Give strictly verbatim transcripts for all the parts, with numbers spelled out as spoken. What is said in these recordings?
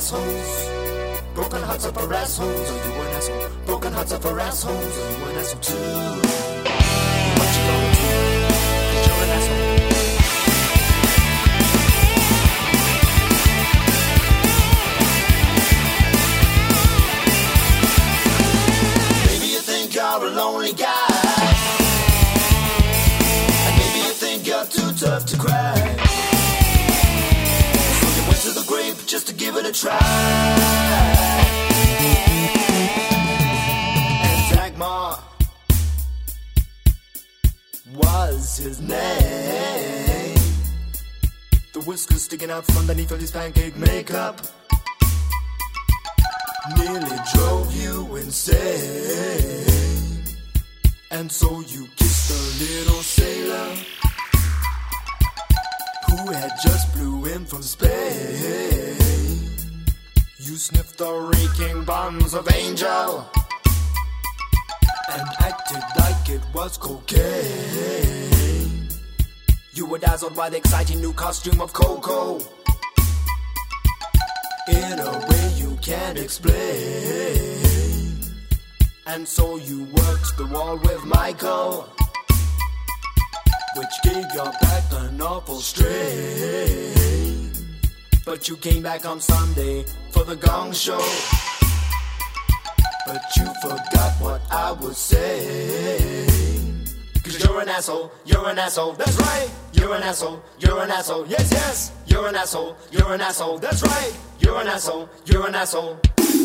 assholes. Broken hearts are for assholes. Are you an asshole? Broken hearts are for assholes. Are you an asshole too? What you gonna do? 'Cause you're an asshole. Maybe you think you're a lonely guy, and maybe you think you're too tough to cry. So you went to the grave just to give it a try. Was his name. The whiskers sticking out from underneath of his pancake makeup nearly drove you insane. And so you kissed a little sailor who had just blew in from Spain. You sniffed the reeking bombs of Angel and acted like it was cocaine. You were dazzled by the exciting new costume of Coco in a way you can't explain. And so you worked the wall with Michael, which gave your back an awful strain. But you came back on Sunday for the Gong Show, but you forgot what I was saying. 'Cause you're an asshole, you're an asshole, that's right. You're an asshole, you're an asshole, yes, yes. You're an asshole, you're an asshole, that's right. You're an asshole, you're an asshole.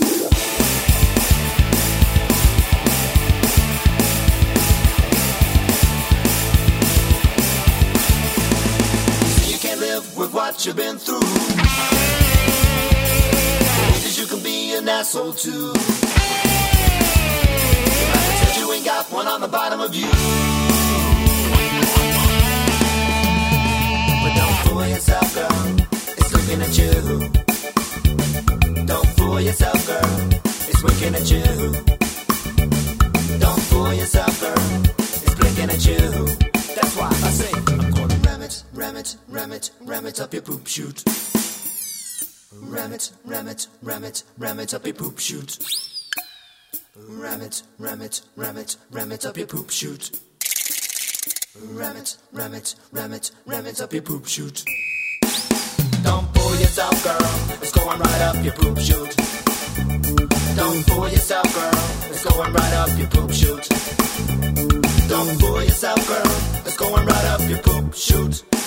You can't live with what you've been through, because you can be an asshole too. You ain't got one on the bottom of you. But don't fool yourself, girl, it's looking at you. Don't fool yourself, girl, it's winking at you. Don't fool yourself, girl, it's blinking at you. That's why I say I'm gonna ram it, ram it, ram it, ram it up your poop chute. Ram it, ram it, ram it, ram it up your poop chute. Ram it, ram it, ram it, ram it up your poop chute. Ram it, ram it, ram it, ram it up your poop chute. Don't fool yourself, girl, it's going right up your poop chute. Don't fool yourself, girl, it's going right up your poop chute. Don't fool yourself, girl, it's going right up your poop chute.